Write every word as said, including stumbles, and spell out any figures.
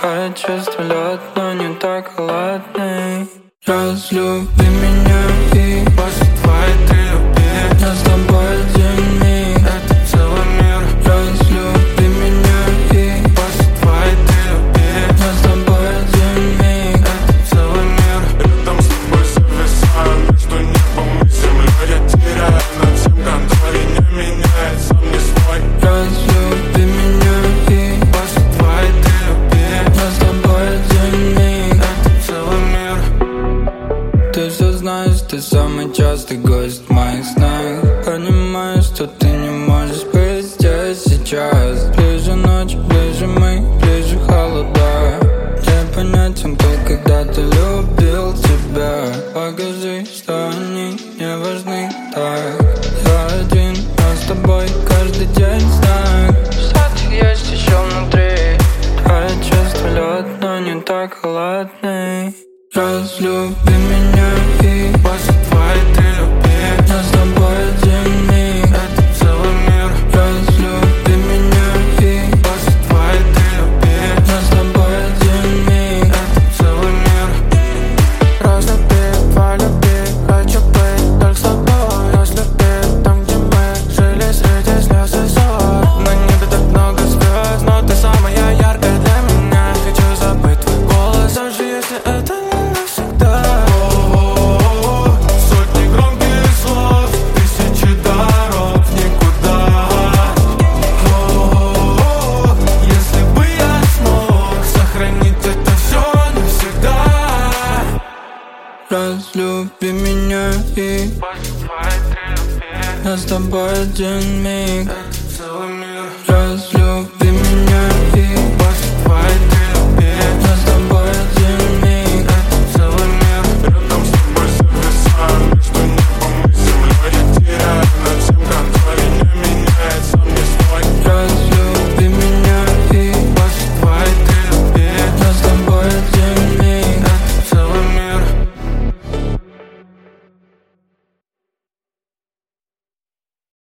Твое чувство лед, но не так холодный. Разлюби меня и после твоей ты люби. я с тобой один миг, это целый мир. разлюби меня и после твоей ты люби. я с тобой один миг, это целый мир. Рядом с тобой зависаю между небом и землей. Я теряю над всем контроль и не меняет, сам не свой. разлюби меня и после твоей ты люби. я с тобой один миг, это целый мир. ты все знаешь, ты самый частый гость в моих снах. Понимаю, что ты не можешь быть здесь сейчас. Ближе ночь, ближе мы, ближе холода. Непонятен был, когда ты любил тебя. Покажи, что они не важны так. Я один, а с тобой каждый день знак. Что-то есть еще внутри. Твое чувство лед, но не так холодный. Разлюби меня и после твоей ты люби. я с тобой один миг, это целый мир. разлюби меня и после твоей ты люби. я с тобой один миг, это целый мир. Разлюби, полюби, хочу быть только с тобой. Разлюби там, где мы жили среди слез и ссор. На небе так много звезд, но ты самая яркая для меня. Хочу забыть твой голос, даже если это не навсегда. О-о-о-о, сотни громких слов, тысячи дорог в никуда. О-о-о-о, если бы я смог сохранить это все навсегда. разлюби меня и после твоей ты люби. я с тобой один миг.